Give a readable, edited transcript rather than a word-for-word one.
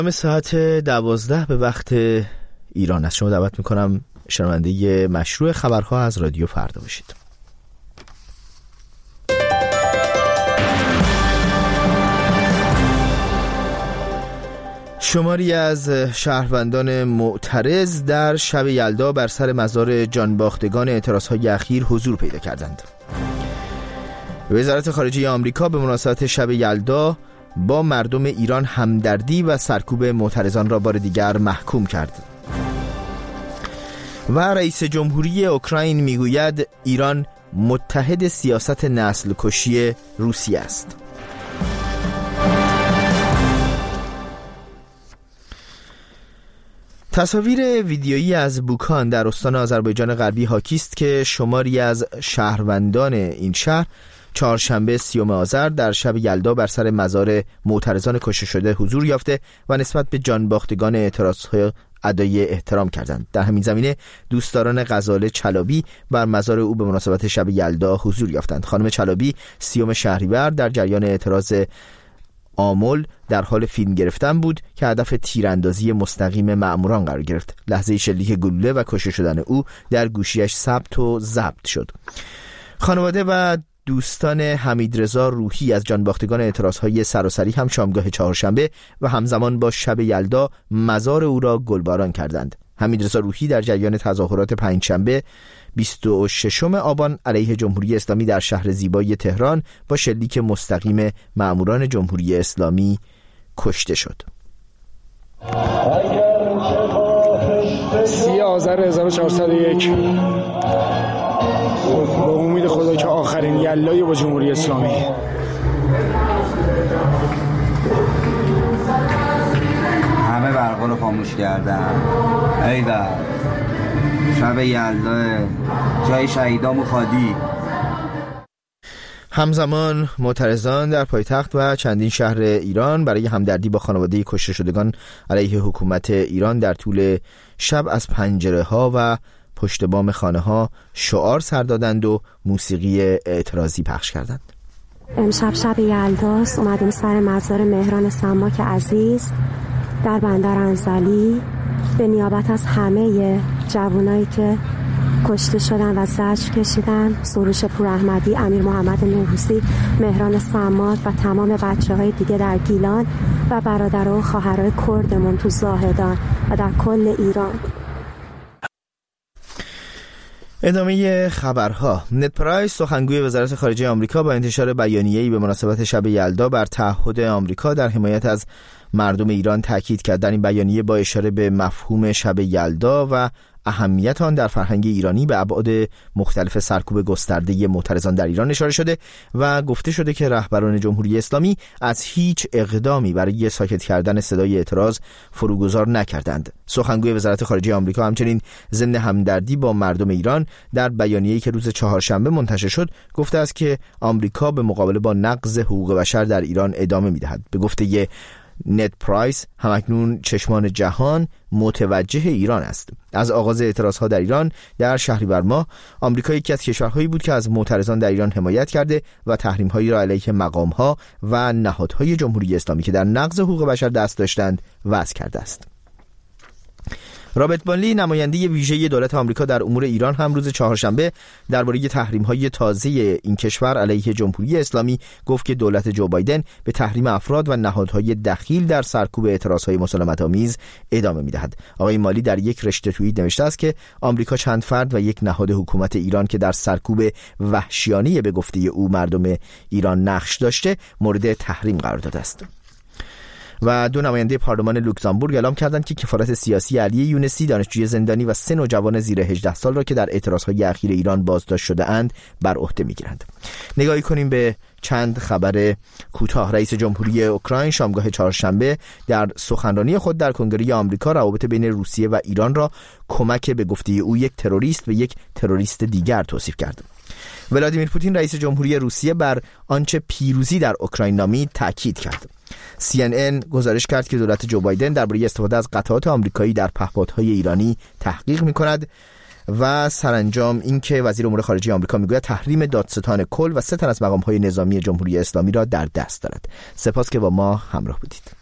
ساعت 12 به وقت ایران است. شما دعوت میکنم شنونده مشروع خبرها از رادیو فردا باشید. شماری از شهروندان معترض در شب یلدا بر سر مزار جانباختگان اعتراضهای اخیر حضور پیدا کردند. وزارت خارجه آمریکا به مناسبت شب یلدا با مردم ایران همدردی و سرکوب معترضان را بار دیگر محکوم کرد. و رئیس جمهوری اوکراین میگوید ایران متحد سیاست نسل کشی روسیه است. تصاویر ویدیویی از بوکان در استان آذربایجان غربی حاکی است که شماری از شهروندان این شهر چهارشنبه 30 آذر در شب یلدا بر سر مزار معترضان کشته شده حضور یافته و نسبت به جانباختگان اعتراضها ادای احترام کردند. در همین زمینه دوستداران غزاله چلابی بر مزار او به مناسبت شب یلدا حضور یافتند. خانم چلابی 30 شهریور در جریان اعتراض آمل در حال فیلم گرفتن بود که هدف تیراندازی مستقیم مأموران قرار گرفت. لحظه شلیک گلوله و کشته شدن او در گوشیش ثبت و ضبط شد. خانواده و دوستان حمیدرضا روحی از جانباختگان اعتراضهای سراسری هم شامگاه چهارشنبه و همزمان با شب یلدا مزار او را گلباران کردند. حمیدرضا روحی در جریان تظاهرات پنجشنبه 26 آبان علیه جمهوری اسلامی در شهر زیبای تهران با شلیک مستقیم مأموران جمهوری اسلامی کشته شد. 30 آذر 1401 به امید خدا که آخرین یلای با جمهوری اسلامی. همه برقا رو خاموش کردن. ایوه شب یلدا جای شهیدامو خالی. همزمان معترضان در پایتخت و چندین شهر ایران برای همدردی با خانواده کشته شدگان علیه حکومت ایران در طول شب از پنجره ها و پشت بام خانه ها شعار سر دادند و موسیقی اعتراضی پخش کردند. امشب شب یلداست. اومدیم سر مزار مهران سماک عزیز در بندر انزلی به نیابت از همه جوانایی که کشته شدن و زجر کشیدن، سروش پور احمدی، امیر محمد نوروزی، مهران سماک و تمام بچه‌های دیگه در گیلان و برادرها و خواهرای کردمون تو زاهدان و در کل ایران. ادامه خبرها. نت پرایس سخنگوی وزارت خارجه آمریکا با انتشار بیانیه‌ای به مناسبت شب یلدا بر تعهد آمریکا در حمایت از مردم ایران تاکید کرد. در این بیانیه با اشاره به مفهوم شب یلدا و اهمیت آن در فرهنگ ایرانی به ابعاد مختلف سرکوب گسترده معترضان در ایران اشاره شده و گفته شده که رهبران جمهوری اسلامی از هیچ اقدامی برای ساکت کردن صدای اعتراض فروگذار نکردند. سخنگوی وزارت خارجه آمریکا همچنین ضمن همدردی با مردم ایران در بیانیه‌ای که روز چهارشنبه منتشر شد گفته است که آمریکا به مقابله با نقض حقوق بشر در ایران ادامه می‌دهد. به گفته نت پرایس همکنون چشمان جهان متوجه ایران است. از آغاز اعتراضها در ایران در شهریور ماه آمریکا یکی از کشورهایی بود که از معترضان در ایران حمایت کرده و تحریم‌هایی را علیه مقام‌ها و نهادهای جمهوری اسلامی که در نقض حقوق بشر دست داشتند وضع کرده است. رابرت بانلی نماینده ویژه دولت آمریکا در امور ایران هم روز چهارشنبه درباره تحریم‌های تازه این کشور علیه جمهوری اسلامی گفت که دولت جو بایدن به تحریم افراد و نهادهای دخیل در سرکوب اعتراضهای مسالمت‌آمیز ادامه می‌دهد. آقای مالی در یک رشته توییت نوشته است که آمریکا چند فرد و یک نهاد حکومت ایران که در سرکوب وحشیانه به گفته او مردم ایران نقش داشته مورد تحریم قرار داده است. و دو نماینده پارلمان لوکزامبورگ اعلام کردند که کفارت سیاسی علی یونسی دانشجوی زندانی و 3 نوجوان زیر 18 سال را که در اعتراضهای اخیر ایران بازداشت شده اند بر عهده میگیرند. نگاهی کنیم به چند خبر کوتاه. رئیس جمهوری اوکراین شامگاه چهارشنبه در سخنرانی خود در کنگره آمریکا روابط بین روسیه و ایران را کمک به گفته او یک تروریست و یک تروریست دیگر توصیف کرد. ولادیمیر پوتین رئیس جمهوری روسیه بر آنچه پیروزی در اوکراین نامید تاکید کرد. CNN گزارش کرد که دولت جو بایدن درباره استفاده از قطعات آمریکایی در پهپادهای ایرانی تحقیق می‌کند و سرانجام اینکه وزیر امور خارجه آمریکا میگوید تحریم دادستان کل و 3 تن از مقام‌های نظامی جمهوری اسلامی را در دست دارد. سپاس که با ما همراه بودید.